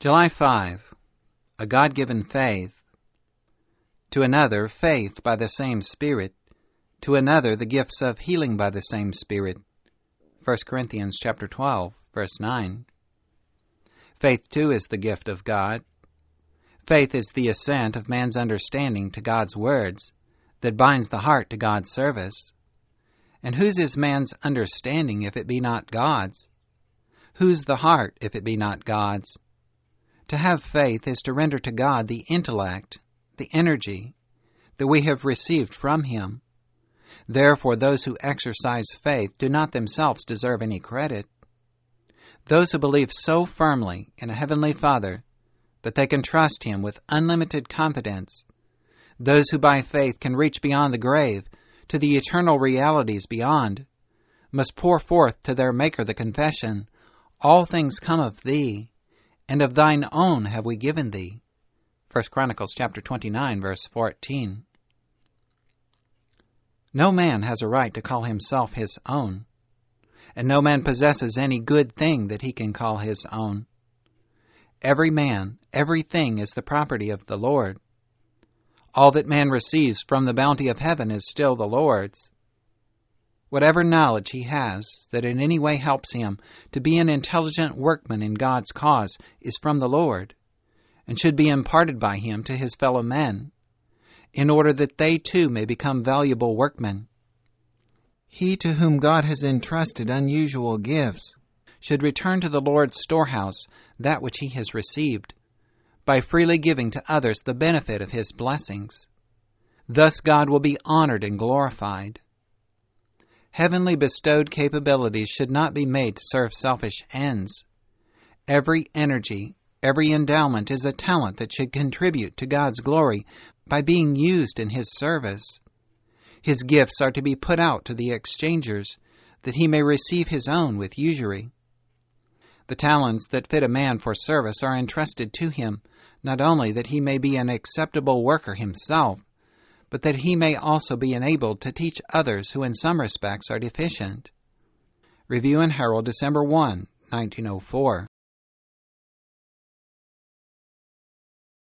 July 5. A God-given faith. To another, faith by the same Spirit. To another, the gifts of healing by the same Spirit. 1 Corinthians chapter 12, verse 9. Faith, too, is the gift of God. Faith is the assent of man's understanding to God's words that binds the heart to God's service. And whose is man's understanding if it be not God's? Whose the heart if it be not God's? To have faith is to render to God the intellect, the energy, that we have received from Him. Therefore, those who exercise faith do not themselves deserve any credit. Those who believe so firmly in a Heavenly Father that they can trust Him with unlimited confidence, those who by faith can reach beyond the grave to the eternal realities beyond, must pour forth to their Maker the confession, "All things come of Thee, and of Thine own have we given Thee." 1 Chronicles chapter 29, verse 14. No man has a right to call himself his own, and no man possesses any good thing that he can call his own. Every man, everything is the property of the Lord. All that man receives from the bounty of heaven is still the Lord's. Whatever knowledge he has that in any way helps him to be an intelligent workman in God's cause is from the Lord, and should be imparted by him to his fellow men, in order that they too may become valuable workmen. He to whom God has entrusted unusual gifts should return to the Lord's storehouse that which he has received, by freely giving to others the benefit of his blessings. Thus God will be honored and glorified. Heavenly bestowed capabilities should not be made to serve selfish ends. Every energy, every endowment is a talent that should contribute to God's glory by being used in His service. His gifts are to be put out to the exchangers, that he may receive his own with usury. The talents that fit a man for service are entrusted to him, not only that he may be an acceptable worker himself, but that he may also be enabled to teach others who in some respects are deficient. Review and Herald, December 1, 1904.